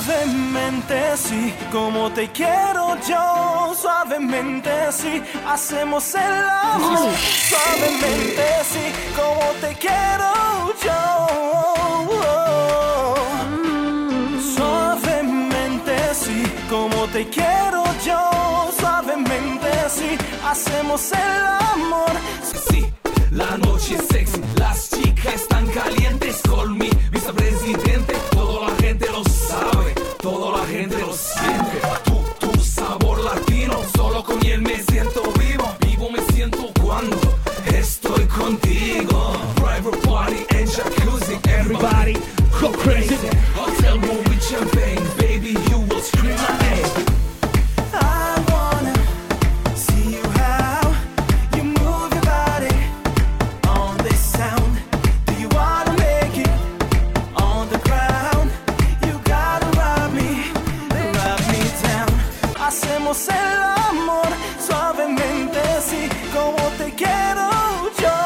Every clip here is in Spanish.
Suavemente sí, como te quiero yo. Suavemente sí, hacemos el amor. Suavemente sí, como te quiero yo. Suavemente sí, como te quiero yo. Suavemente sí, hacemos el amor. Sí, la noche es sexy, las chicas están calientes con mi vicepresidente. Toda la gente lo sabe, toda la gente lo siente. Tu sabor latino, solo con él me siento vivo. Vivo me siento cuando estoy contigo. Private party and jacuzzi, everybody go crazy. Hotel room with champagne, baby you will scream my name. I wanna see you how you move your body on this sound. Do you wanna make it on the ground? You gotta rob me down. Hacemos el amor suavemente, sí, como te quiero yo.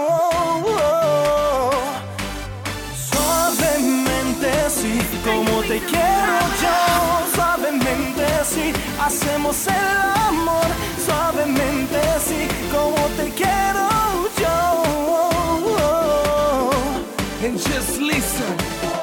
Suavemente, sí, como te quiero yo. Suavemente, sí, hacemos el amor. Suavemente, sí, como te quiero yo. And just listen.